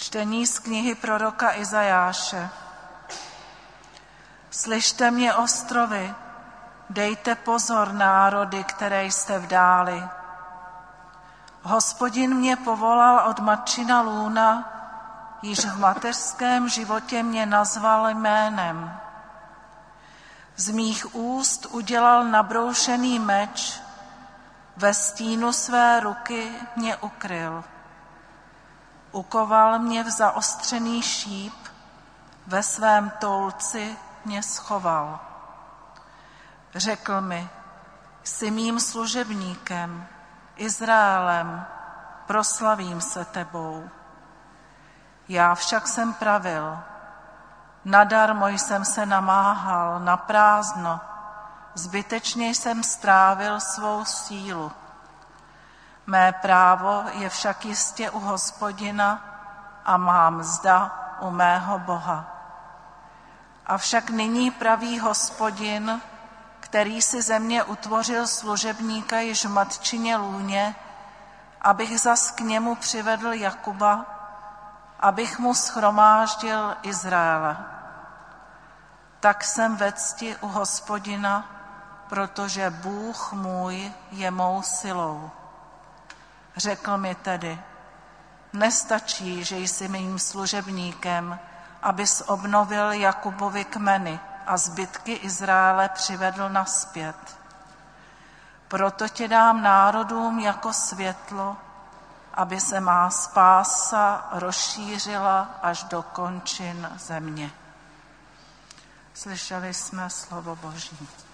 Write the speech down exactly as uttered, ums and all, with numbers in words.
Čtení z knihy proroka Izajáše. Slyšte mě, ostrovy, dejte pozor, národy, které jste v dáli. Hospodin mě povolal od matčina lůna, již v mateřském životě mě nazval jménem. Z mých úst udělal nabroušený meč, ve stínu své ruky mě ukryl. Ukoval mě v zaostřený šíp, ve svém toulci mě schoval. Řekl mi, jsi mým služebníkem, Izraelem, proslavím se tebou. Já však jsem pravil, nadarmo jsem se namáhal, na prázdno, zbytečně jsem strávil svou sílu. Mé právo je však jistě u Hospodina a má mzda u mého Boha. Avšak nyní praví Hospodin, který si ze mě utvořil služebníka již v matčině lůně, abych zas k němu přivedl Jakuba, abych mu shromáždil Izraele. Tak jsem ve cti u Hospodina, protože Bůh můj je mou silou. Řekl mi tedy, nestačí, že jsi mým služebníkem, abys obnovil Jakubovi kmeny a zbytky Izraele přivedl nazpět. Proto tě dám národům jako světlo, aby se má spása rozšířila až do končin země. Slyšeli jsme slovo Boží.